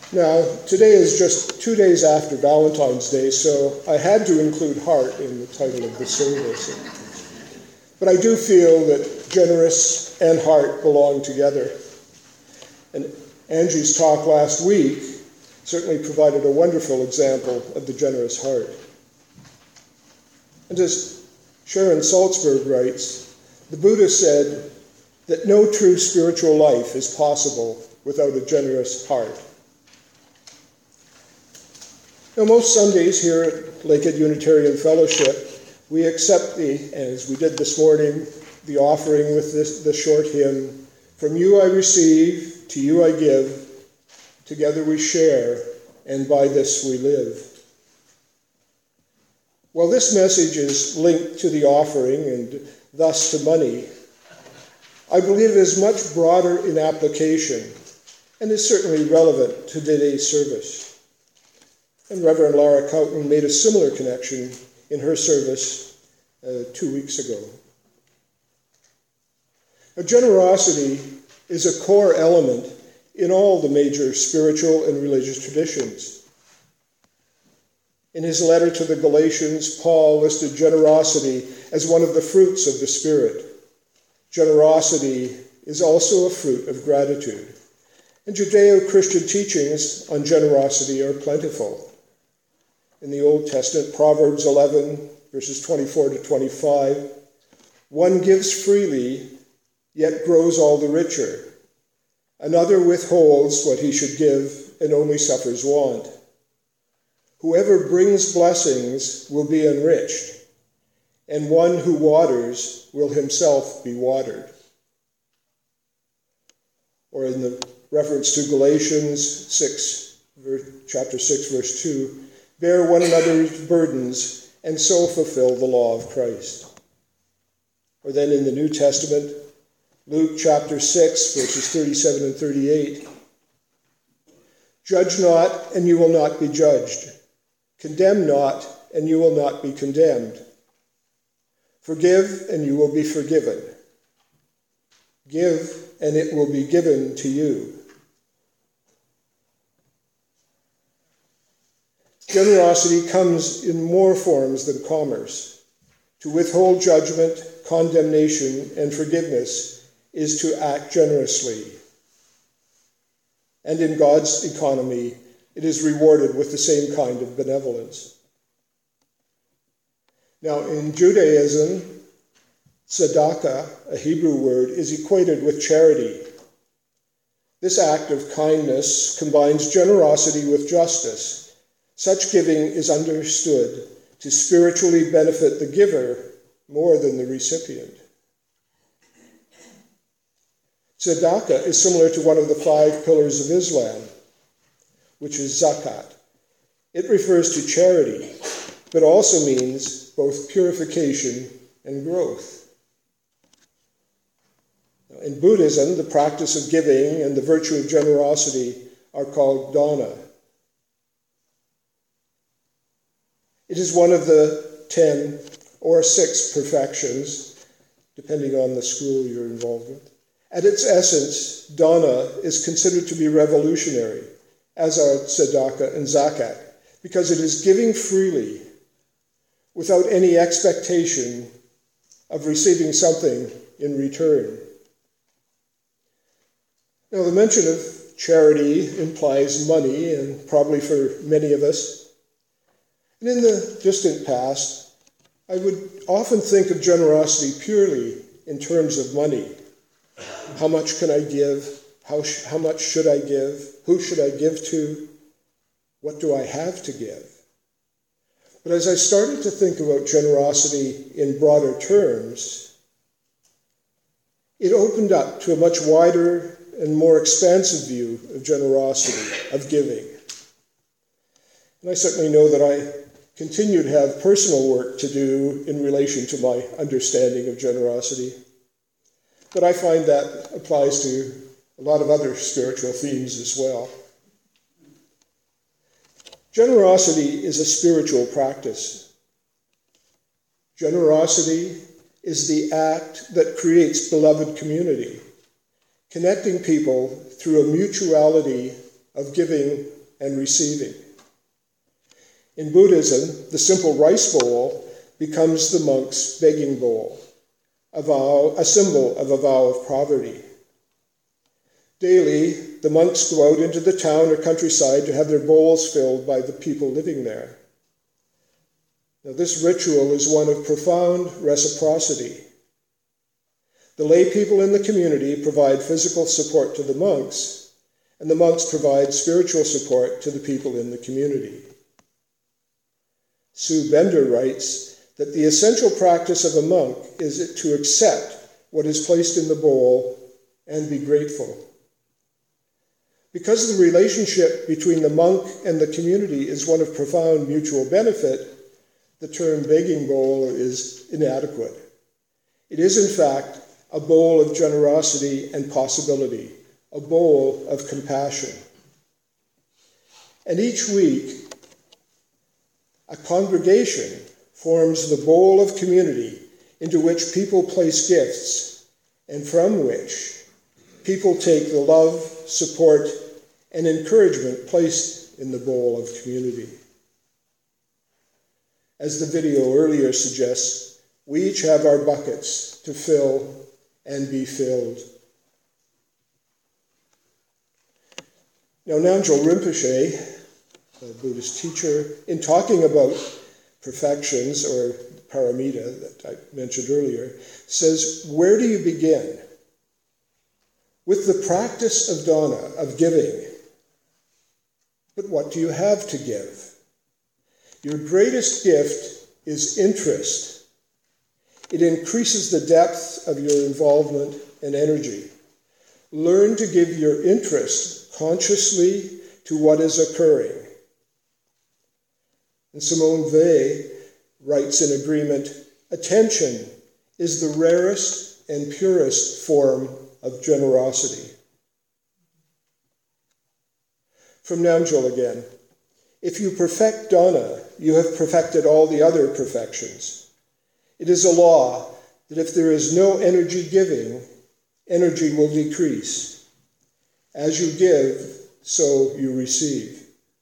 Now, today is just 2 days after Valentine's Day, so I had to include heart in the title of the service. But I do feel that generous and heart belong together. And Angie's talk last week certainly provided a wonderful example of the generous heart. And as Sharon Salzberg writes, the Buddha said that no true spiritual life is possible without a generous heart. Now, most Sundays here at Lakehead Unitarian Fellowship, we accept as we did this morning, the offering with the short hymn, "From you I receive, to you I give, together we share, and by this we live." While this message is linked to the offering and thus to money, I believe it is much broader in application and is certainly relevant to today's service. And Reverend Lara Cowton made a similar connection in her service 2 weeks ago. Now, generosity is a core element in all the major spiritual and religious traditions. In his letter to the Galatians, Paul listed generosity as one of the fruits of the Spirit. Generosity is also a fruit of gratitude. And Judeo-Christian teachings on generosity are plentiful. In the Old Testament, Proverbs 11, verses 24 to 25, "One gives freely, yet grows all the richer. Another withholds what he should give and only suffers want. Whoever brings blessings will be enriched, and one who waters will himself be watered." Or in the reference to Galatians chapter 6, verse 2, "Bear one another's burdens, and so fulfill the law of Christ." Or then in the New Testament, Luke chapter 6, verses 37 and 38, "Judge not, and you will not be judged. Condemn not, and you will not be condemned. Forgive, and you will be forgiven. Give, and it will be given to you." Generosity comes in more forms than commerce. To withhold judgment, condemnation, and forgiveness is to act generously. And in God's economy, it is rewarded with the same kind of benevolence. Now, in Judaism, tzedakah, a Hebrew word, is equated with charity. This act of kindness combines generosity with justice. Such giving is understood to spiritually benefit the giver more than the recipient. Tzedakah is similar to one of the 5 pillars of Islam, which is zakat. It refers to charity, but also means both purification and growth. In Buddhism, the practice of giving and the virtue of generosity are called dana. It is one of the 10 or 6 perfections, depending on the school you're involved with. At its essence, dana is considered to be revolutionary, as are tzedakah and zakat, because it is giving freely without any expectation of receiving something in return. Now, the mention of charity implies money, and probably for many of us. And in the distant past, I would often think of generosity purely in terms of money. How much can I give? How much should I give? Who should I give to? What do I have to give? But as I started to think about generosity in broader terms, it opened up to a much wider and more expansive view of generosity, of giving. And I certainly know that I continue to have personal work to do in relation to my understanding of generosity. But I find that applies to a lot of other spiritual themes as well. Generosity is a spiritual practice. Generosity is the act that creates beloved community, connecting people through a mutuality of giving and receiving. In Buddhism, the simple rice bowl becomes the monk's begging bowl, a symbol of a vow of poverty. Daily, the monks go out into the town or countryside to have their bowls filled by the people living there. Now, this ritual is one of profound reciprocity. The lay people in the community provide physical support to the monks, and the monks provide spiritual support to the people in the community. Sue Bender writes that the essential practice of a monk is to accept what is placed in the bowl and be grateful. Because the relationship between the monk and the community is one of profound mutual benefit, the term begging bowl is inadequate. It is, in fact, a bowl of generosity and possibility, a bowl of compassion. And each week, a congregation forms the bowl of community into which people place gifts, and from which people take the love, support, and encouragement placed in the bowl of community. As the video earlier suggests, we each have our buckets to fill and be filled. Now, Namgyal Rinpoche, a Buddhist teacher, in talking about perfections, or paramita that I mentioned earlier, says, where do you begin? With the practice of dana, of giving. But what do you have to give? Your greatest gift is interest. It increases the depth of your involvement and energy. Learn to give your interest consciously to what is occurring. And Simone Weil writes in agreement, attention is the rarest and purest form of generosity. From Namgyal again, if you perfect dana, you have perfected all the other perfections. It is a law that if there is no energy giving, energy will decrease. As you give, so you receive.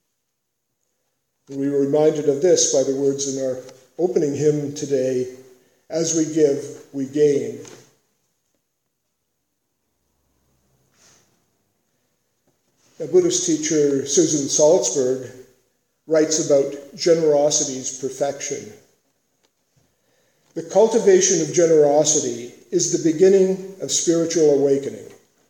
We were reminded of this by the words in our opening hymn today, as we give, we gain. A Buddhist teacher, Susan Salzberg, writes about generosity's perfection. The cultivation of generosity is the beginning of spiritual awakening.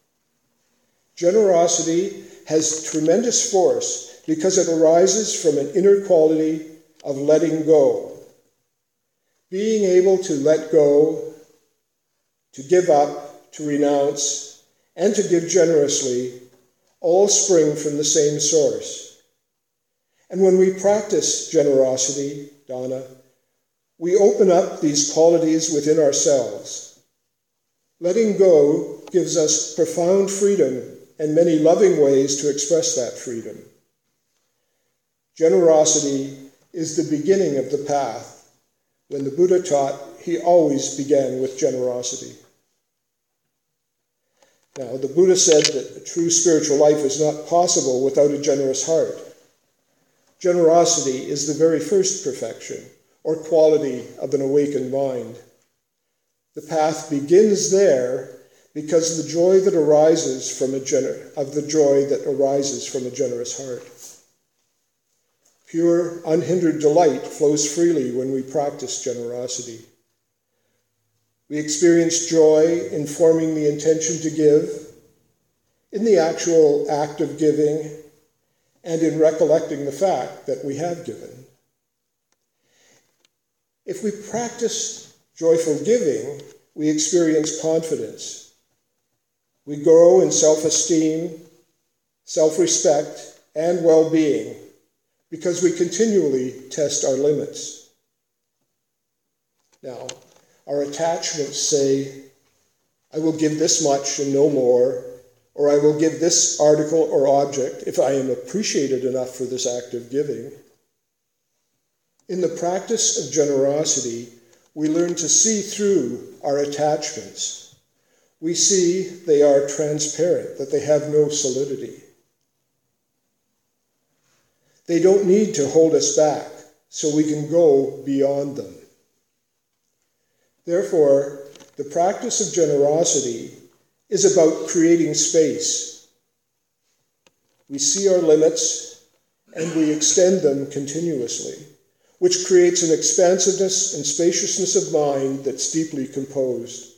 Generosity has tremendous force because it arises from an inner quality of letting go. Being able to let go, to give up, to renounce, and to give generously all spring from the same source. And when we practice generosity, dana, we open up these qualities within ourselves. Letting go gives us profound freedom and many loving ways to express that freedom. Generosity is the beginning of the path. When the Buddha taught, he always began with generosity. Now, the Buddha said that a true spiritual life is not possible without a generous heart. Generosity is the very first perfection, or quality of an awakened mind. The path begins there because the joy that arises from a generous heart. Pure, unhindered delight flows freely when we practice generosity. We experience joy in forming the intention to give, in the actual act of giving, and in recollecting the fact that we have given. If we practice joyful giving, we experience confidence. We grow in self-esteem, self-respect, and well-being because we continually test our limits. Now, our attachments say, I will give this much and no more, or I will give this article or object if I am appreciated enough for this act of giving. In the practice of generosity, we learn to see through our attachments. We see they are transparent, that they have no solidity. They don't need to hold us back, so we can go beyond them. Therefore, the practice of generosity is about creating space. We see our limits and we extend them continuously, which creates an expansiveness and spaciousness of mind that's deeply composed.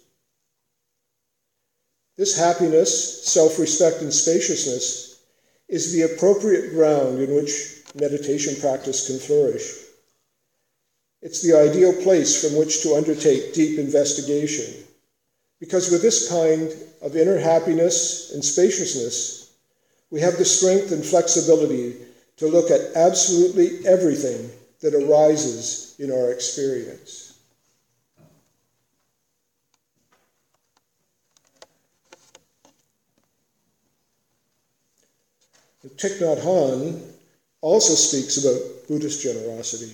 This happiness, self-respect, and spaciousness is the appropriate ground in which meditation practice can flourish. It's the ideal place from which to undertake deep investigation, because with this kind of inner happiness and spaciousness, we have the strength and flexibility to look at absolutely everything that arises in our experience. Thich Nhat Hanh also speaks about Buddhist generosity.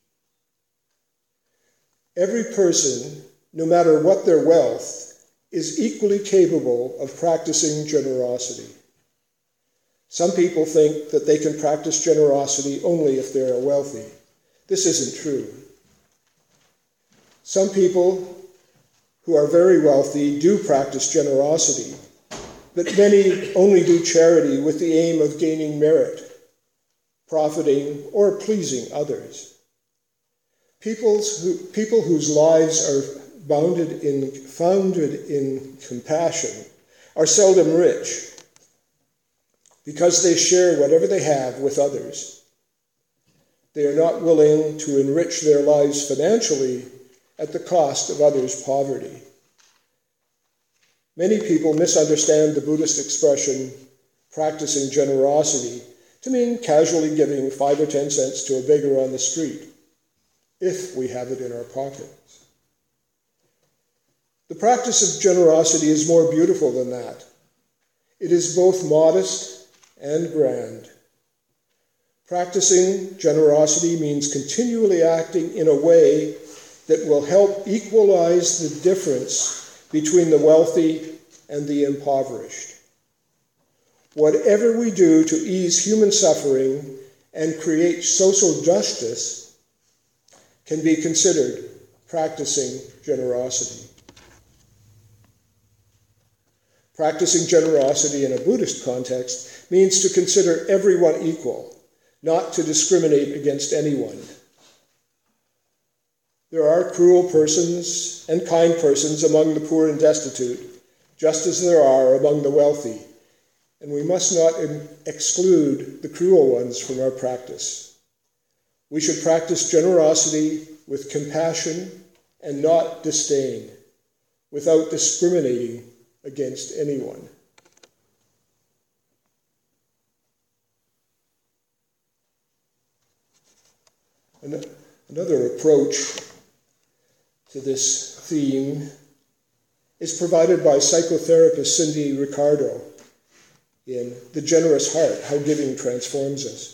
Every person, no matter what their wealth, is equally capable of practicing generosity. Some people think that they can practice generosity only if they are wealthy. This isn't true. Some people who are very wealthy do practice generosity, but many only do charity with the aim of gaining merit, profiting, or pleasing others. People whose lives are founded in compassion are seldom rich because they share whatever they have with others. They are not willing to enrich their lives financially at the cost of others' poverty. Many people misunderstand the Buddhist expression, practicing generosity, to mean casually giving 5 or 10 cents to a beggar on the street, if we have it in our pockets. The practice of generosity is more beautiful than that. It is both modest and grand. Practicing generosity means continually acting in a way that will help equalize the difference between the wealthy and the impoverished. Whatever we do to ease human suffering and create social justice can be considered practicing generosity. Practicing generosity in a Buddhist context means to consider everyone equal, not to discriminate against anyone. There are cruel persons and kind persons among the poor and destitute, just as there are among the wealthy, and we must not exclude the cruel ones from our practice. We should practice generosity with compassion and not disdain, without discriminating against anyone. Another approach to this theme is provided by psychotherapist Cindy Ricardo in The Generous Heart, How Giving Transforms Us.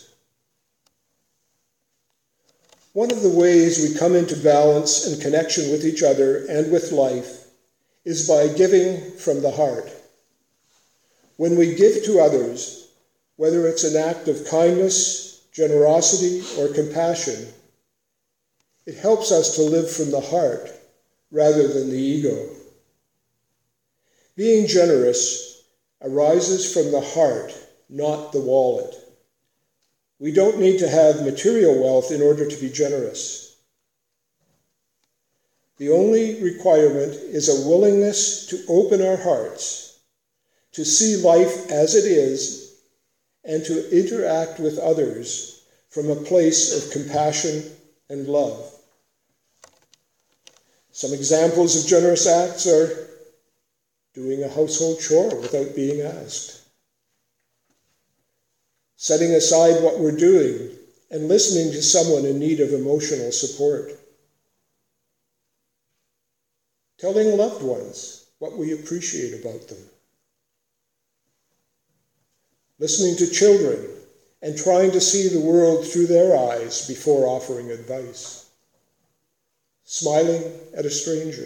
One of the ways we come into balance and connection with each other and with life is by giving from the heart. When we give to others, whether it's an act of kindness, generosity, or compassion, it helps us to live from the heart rather than the ego. Being generous arises from the heart, not the wallet. We don't need to have material wealth in order to be generous. The only requirement is a willingness to open our hearts, to see life as it is, and to interact with others from a place of compassion and love. Some examples of generous acts are doing a household chore without being asked, setting aside what we're doing and listening to someone in need of emotional support, telling loved ones what we appreciate about them, listening to children and trying to see the world through their eyes before offering advice, smiling at a stranger.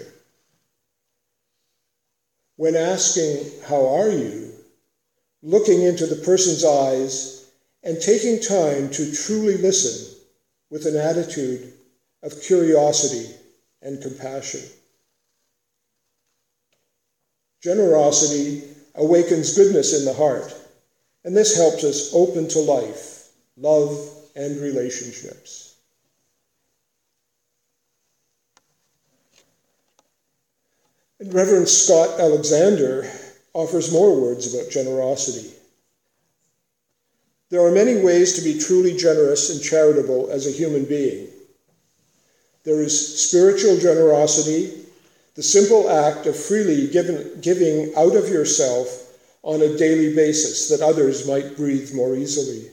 When asking, "How are you?" looking into the person's eyes and taking time to truly listen with an attitude of curiosity and compassion. Generosity awakens goodness in the heart, and this helps us open to life, love, and relationships. And Reverend Scott Alexander offers more words about generosity. There are many ways to be truly generous and charitable as a human being. There is spiritual generosity, the simple act of freely giving out of yourself on a daily basis that others might breathe more easily.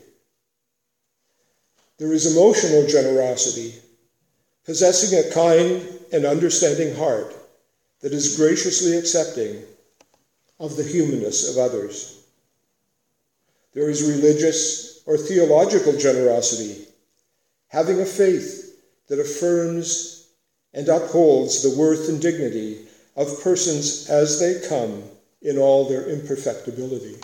There is emotional generosity, possessing a kind and understanding heart that is graciously accepting of the humanness of others. There is religious or theological generosity, having a faith that affirms and upholds the worth and dignity of persons as they come in all their imperfectibility.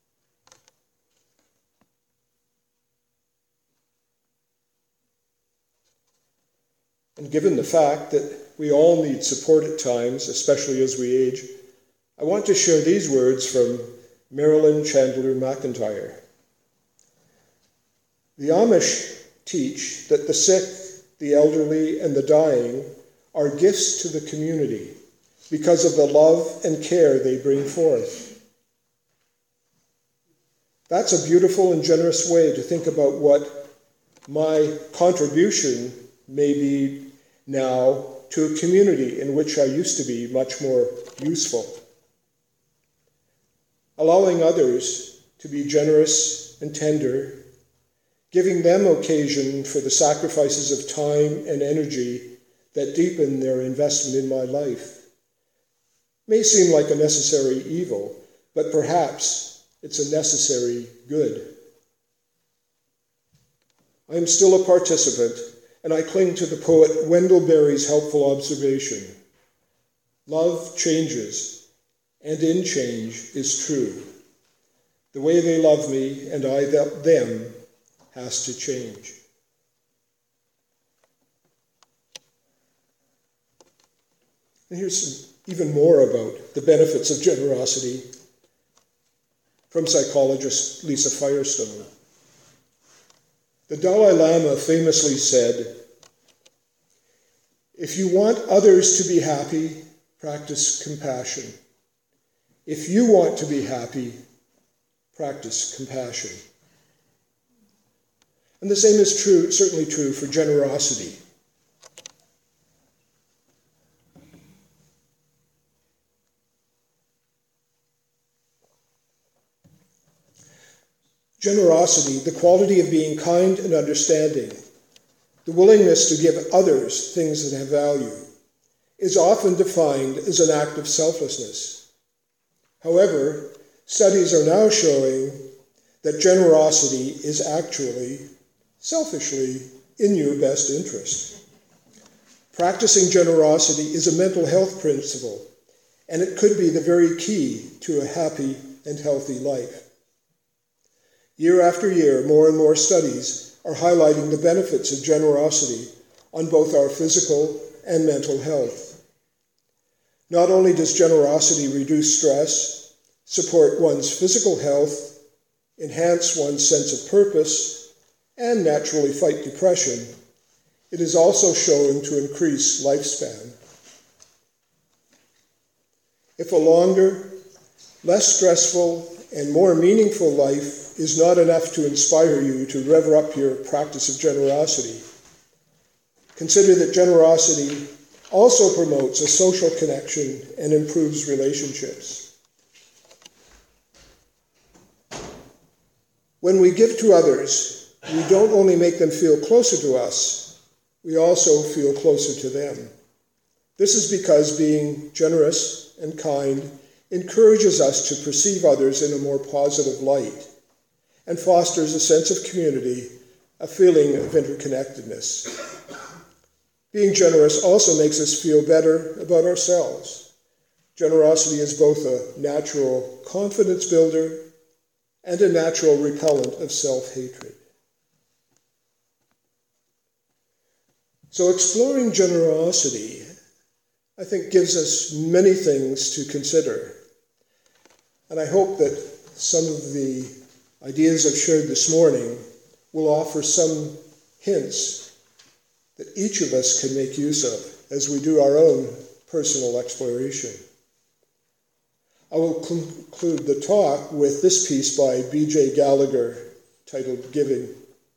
And given the fact that we all need support at times, especially as we age, I want to share these words from Marilyn Chandler McIntyre. The Amish teach that the sick, the elderly, and the dying are gifts to the community because of the love and care they bring forth. That's a beautiful and generous way to think about what my contribution may be now to a community in which I used to be much more useful. Allowing others to be generous and tender, giving them occasion for the sacrifices of time and energy that deepen their investment in my life, may seem like a necessary evil, but perhaps it's a necessary good. I am still a participant, and I cling to the poet Wendell Berry's helpful observation. Love changes, and in change is true. The way they love me and I them has to change. And here's even more about the benefits of generosity from psychologist Lisa Firestone. The Dalai Lama famously said, "If you want others to be happy, practice compassion. If you want to be happy, practice compassion." And the same is true, certainly true for generosity. Generosity, the quality of being kind and understanding, the willingness to give others things that have value, is often defined as an act of selflessness. However, studies are now showing that generosity is actually, selfishly, in your best interest. Practicing generosity is a mental health principle, and it could be the very key to a happy and healthy life. Year after year, more and more studies are highlighting the benefits of generosity on both our physical and mental health. Not only does generosity reduce stress, support one's physical health, enhance one's sense of purpose, and naturally fight depression, it is also shown to increase lifespan. If a longer, less stressful, and more meaningful life is not enough to inspire you to rev up your practice of generosity, consider that generosity also promotes a social connection and improves relationships. When we give to others, we don't only make them feel closer to us, we also feel closer to them. This is because being generous and kind encourages us to perceive others in a more positive light and fosters a sense of community, a feeling of interconnectedness. Being generous also makes us feel better about ourselves. Generosity is both a natural confidence builder and a natural repellent of self-hatred. So exploring generosity, I think, gives us many things to consider. And I hope that some of the ideas I've shared this morning will offer some hints that each of us can make use of as we do our own personal exploration. I will conclude the talk with this piece by B.J. Gallagher titled Giving.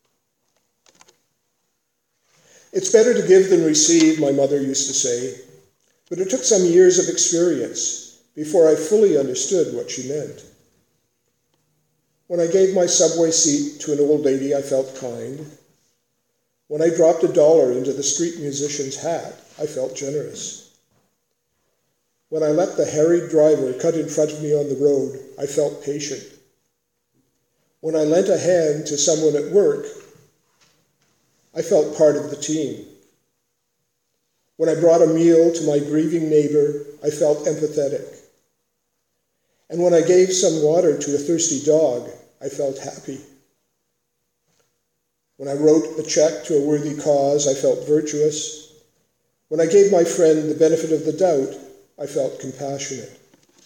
It's better to give than receive, my mother used to say, but it took some years of experience before I fully understood what she meant. When I gave my subway seat to an old lady, I felt kind. When I dropped $1 into the street musician's hat, I felt generous. When I let the harried driver cut in front of me on the road, I felt patient. When I lent a hand to someone at work, I felt part of the team. When I brought a meal to my grieving neighbor, I felt empathetic. And when I gave some water to a thirsty dog, I felt happy. When I wrote a check to a worthy cause, I felt virtuous. When I gave my friend the benefit of the doubt, I felt compassionate.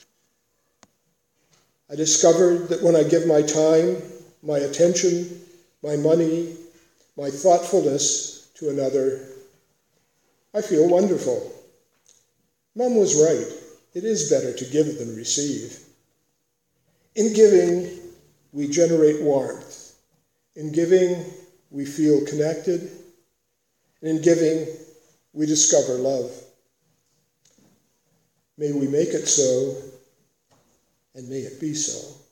I discovered that when I give my time, my attention, my money, my thoughtfulness to another, I feel wonderful. Mom was right. It is better to give than receive. In giving, we generate warmth. In giving, we feel connected. And in giving, we discover love. May we make it so, and may it be so.